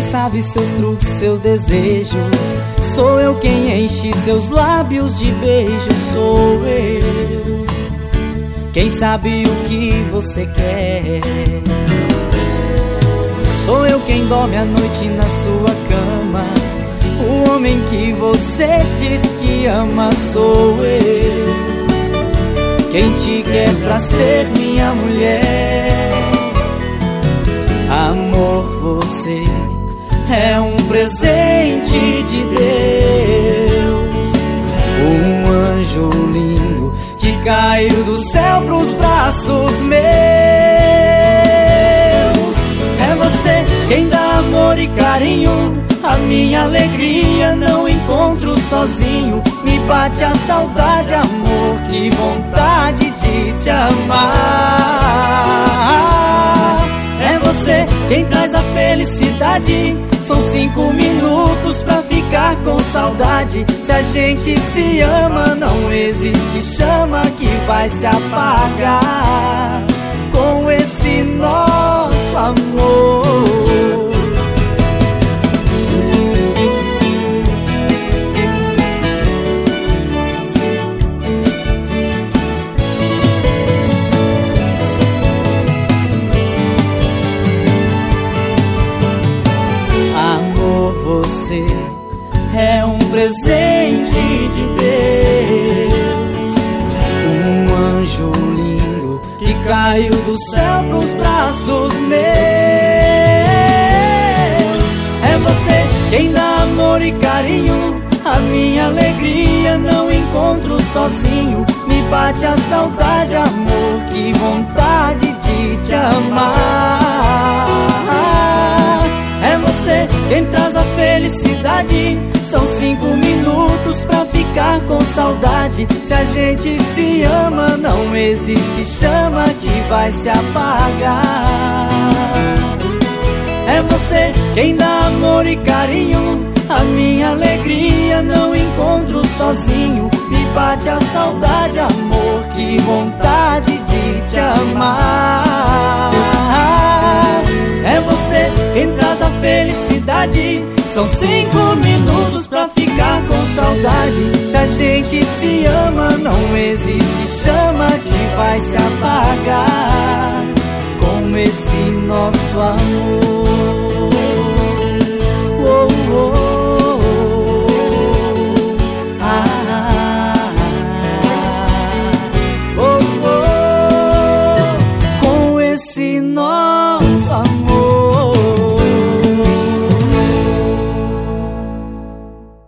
sabe seus truques, seus desejos. Sou eu quem enche seus lábios de beijos. Sou eu quem sabe o que você quer. Sou eu quem dorme à noite na sua cama, o homem que você diz que ama. Sou eu quem te quer pra ser minha mulher. Amor, você é um presente de Deus, um anjo lindo que caiu do céu pros braços meus. É você quem dá amor e carinho, a minha alegria não encontro sozinho. Me bate a saudade, amor, que vontade de te amar. É você quem traz a felicidade, são 5 minutos pra ficar com saudade. Se a gente se ama, não existe chama que vai se apagar com esse nosso amor. Você é um presente de Deus, um anjo lindo que caiu do céu pros braços meus. É você quem dá amor e carinho, a minha alegria não encontro sozinho. Me bate a saudade, amor, que vontade de te amar. É você quem traz a felicidade, são 5 minutos pra ficar com saudade. Se a gente se ama, não existe chama que vai se apagar. É você quem dá amor e carinho, a minha alegria não encontro sozinho. Me bate a saudade, amor, que vontade de te amar. É você quem traz a felicidade, são 5 minutos pra ficar com saudade. Se a gente se ama, não existe chama que vai se apagar com esse nosso amor.